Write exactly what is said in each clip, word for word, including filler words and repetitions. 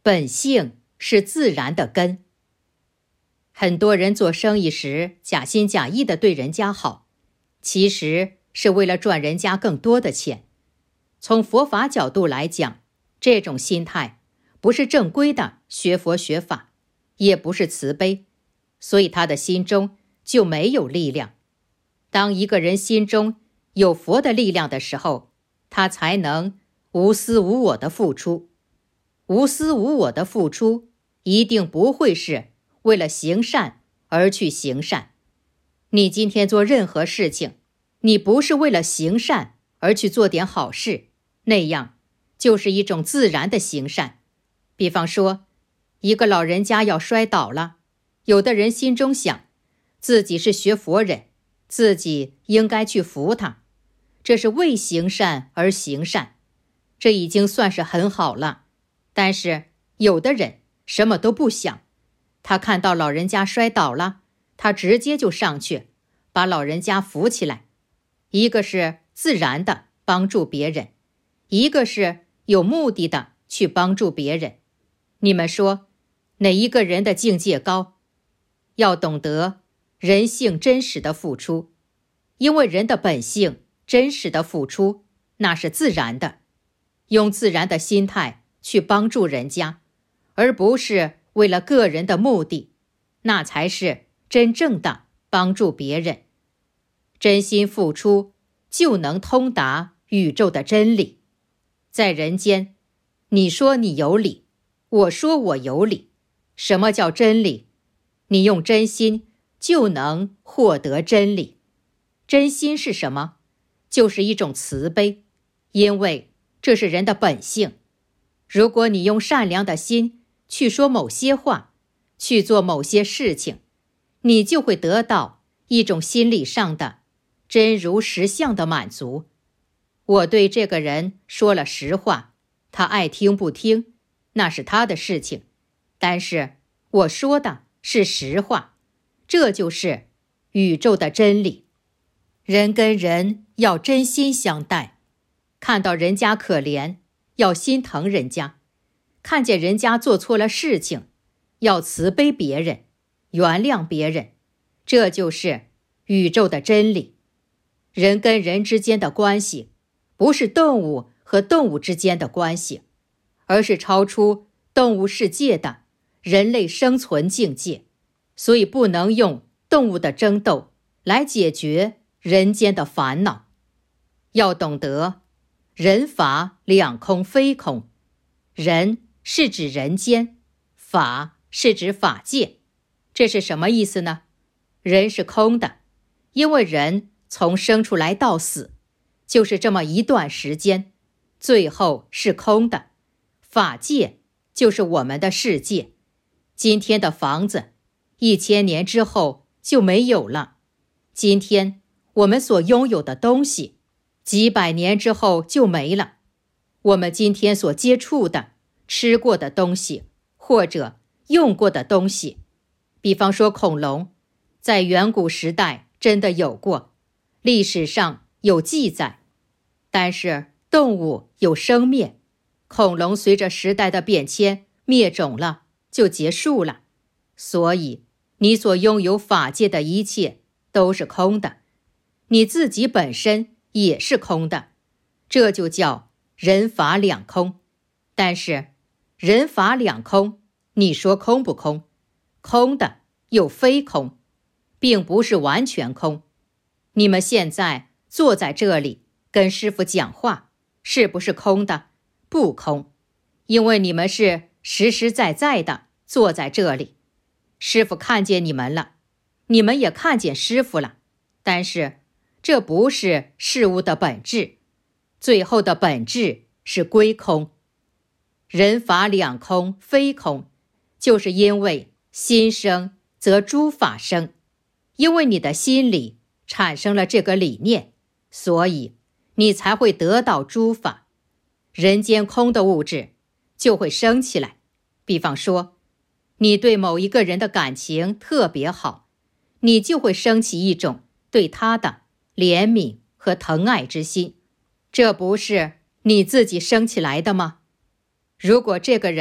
本性是自然的根。很多人做生意时假心假意地对人家好，其实是为了赚人家更多的钱。从佛法角度来讲，这种心态不是正规的学佛学法，也不是慈悲，所以他的心中就没有力量。当一个人心中有佛的力量的时候，他才能无私无我的付出。无私无我的付出一定不会是为了行善而去行善。你今天做任何事情，你不是为了行善而去做点好事，那样就是一种自然的行善。比方说，一个老人家要摔倒了，有的人心中想，自己是学佛人，自己应该去扶他，这是为行善而行善，这已经算是很好了。但是有的人什么都不想，他看到老人家摔倒了，他直接就上去把老人家扶起来。一个是自然的帮助别人，一个是有目的的去帮助别人。你们说哪一个人的境界高？要懂得人性真实的付出，因为人的本性真实的付出那是自然的，用自然的心态去帮助人家，而不是为了个人的目的，那才是真正的帮助别人。真心付出就能通达宇宙的真理。在人间，你说你有理，我说我有理，什么叫真理？你用真心就能获得真理。真心是什么？就是一种慈悲，因为这是人的本性。如果你用善良的心去说某些话，去做某些事情，你就会得到一种心理上的真如实相的满足。我对这个人说了实话，他爱听不听，那是他的事情，但是我说的是实话，这就是宇宙的真理。人跟人要真心相待，看到人家可怜，要心疼人家，看见人家做错了事情，要慈悲别人，原谅别人，这就是宇宙的真理。人跟人之间的关系，不是动物和动物之间的关系，而是超出动物世界的人类生存境界，所以不能用动物的争斗来解决人间的烦恼。要懂得人法两空非空，人是指人间，法是指法界。这是什么意思呢？人是空的，因为人从生出来到死就是这么一段时间，最后是空的。法界就是我们的世界，今天的房子一千年之后就没有了，今天我们所拥有的东西几百年之后就没了。我们今天所接触的吃过的东西或者用过的东西，比方说恐龙，在远古时代真的有过，历史上有记载，但是动物有生灭，恐龙随着时代的变迁灭种了，就结束了。所以你所拥有法界的一切都是空的，你自己本身也是空的，这就叫人法两空。但是人法两空，你说空不空？空的又非空，并不是完全空。你们现在坐在这里跟师父讲话，是不是空的？不空，因为你们是实实在在的坐在这里，师父看见你们了，你们也看见师父了，但是这不是事物的本质，最后的本质是归空。人法两空非空，就是因为心生则诸法生，因为你的心里产生了这个理念，所以你才会得到诸法。人间空的物质就会升起来。比方说，你对某一个人的感情特别好，你就会升起一种对他的怜悯和疼爱之心，这不是你自己升起来的吗？如果这个人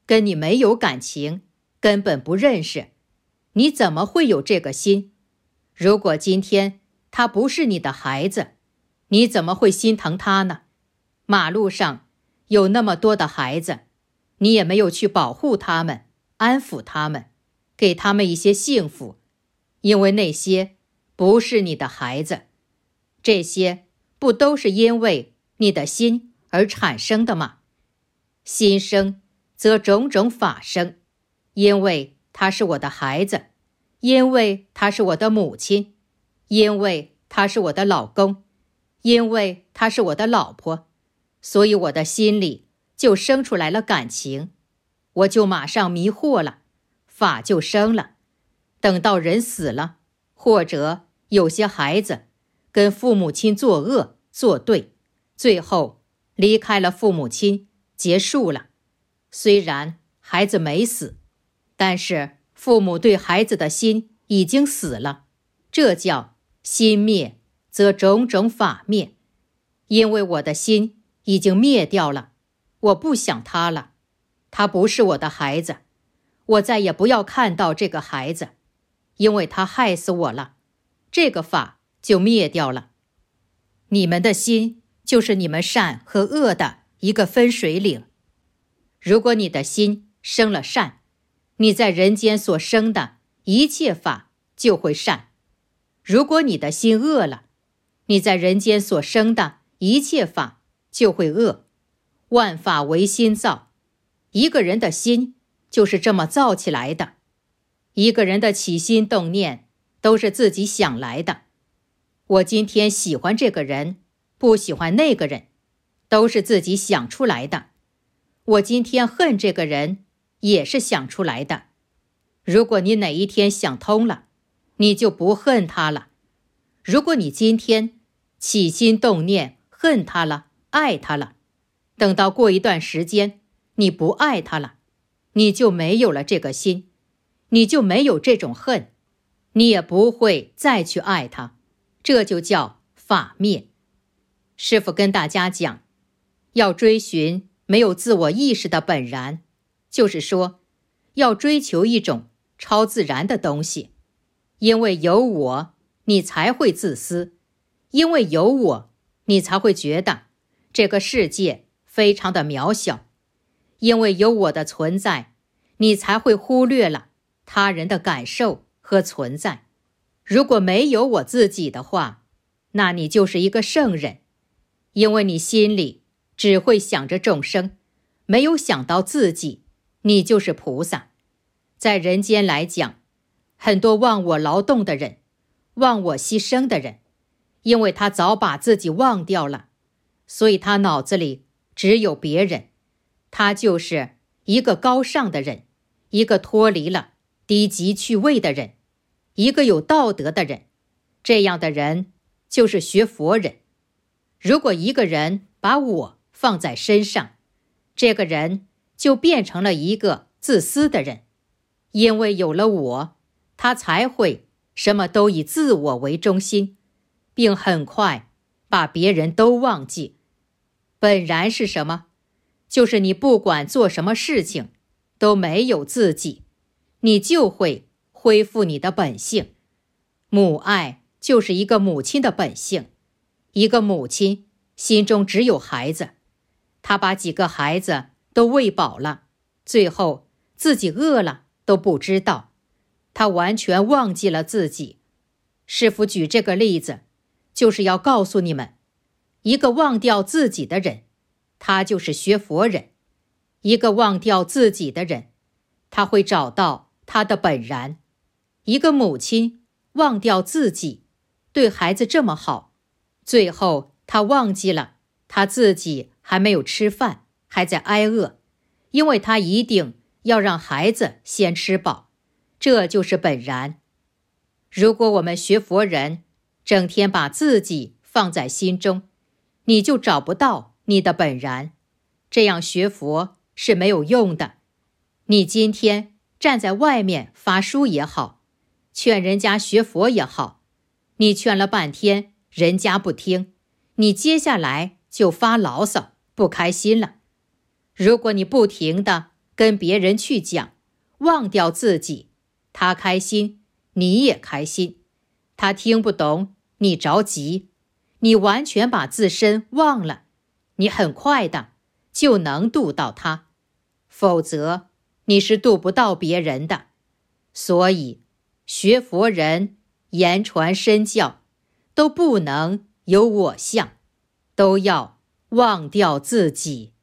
跟你没有感情，根本不认识，你怎么会有这个心？如果今天他不是你的孩子，你怎么会心疼他呢？马路上有那么多的孩子，你也没有去保护他们，安抚他们，给他们一些幸福，因为那些不是你的孩子。这些不都是因为你的心而产生的吗？心生则种种法生，因为他是我的孩子，因为他是我的母亲，因为他是我的老公，因为他是我的老婆，所以我的心里就生出来了感情，我就马上迷惑了，法就生了。等到人死了，或者有些孩子跟父母亲作恶作对，最后离开了父母亲，结束了。虽然孩子没死，但是父母对孩子的心已经死了，这叫心灭，则种种法灭。因为我的心已经灭掉了，我不想他了，他不是我的孩子，我再也不要看到这个孩子，因为他害死我了，这个法就灭掉了。你们的心就是你们善和恶的一个分水岭。如果你的心生了善，你在人间所生的一切法就会善；如果你的心恶了，你在人间所生的一切法就会恶。万法唯心造，一个人的心就是这么造起来的。一个人的起心动念都是自己想来的。我今天喜欢这个人，不喜欢那个人，都是自己想出来的。我今天恨这个人，也是想出来的。如果你哪一天想通了，你就不恨他了。如果你今天起心动念恨他了，爱他了，等到过一段时间你不爱他了，你就没有了这个心，你就没有这种恨，你也不会再去爱他，这就叫法灭。师父跟大家讲，要追寻没有自我意识的本然，就是说要追求一种超自然的东西。因为有我，你才会自私；因为有我，你才会觉得这个世界非常的渺小；因为有我的存在，你才会忽略了他人的感受和存在。如果没有我自己的话，那你就是一个圣人，因为你心里只会想着众生，没有想到自己，你就是菩萨。在人间来讲，很多忘我劳动的人，忘我牺牲的人，因为他早把自己忘掉了，所以他脑子里只有别人，他就是一个高尚的人，一个脱离了低级趣味的人，一个有道德的人。这样的人就是学佛人。如果一个人把我放在身上，这个人就变成了一个自私的人，因为有了我，他才会什么都以自我为中心，并很快把别人都忘记。本然是什么？就是你不管做什么事情都没有自己，你就会恢复你的本性。母爱就是一个母亲的本性，一个母亲心中只有孩子，她把几个孩子都喂饱了，最后自己饿了都不知道，她完全忘记了自己。师父举这个例子，就是要告诉你们，一个忘掉自己的人，他就是学佛人；一个忘掉自己的人，他会找到他的本然。一个母亲忘掉自己，对孩子这么好，最后他忘记了他自己还没有吃饭，还在挨饿，因为他一定要让孩子先吃饱，这就是本然。如果我们学佛人整天把自己放在心中，你就找不到你的本然，这样学佛是没有用的。你今天站在外面发书也好，劝人家学佛也好，你劝了半天人家不听，你接下来就发牢骚不开心了。如果你不停地跟别人去讲，忘掉自己，他开心，你也开心。他听不懂，你着急，你完全把自身忘了，你很快的就能度到他，否则你是度不到别人的。所以学佛人言传身教都不能有我相，都要忘掉自己。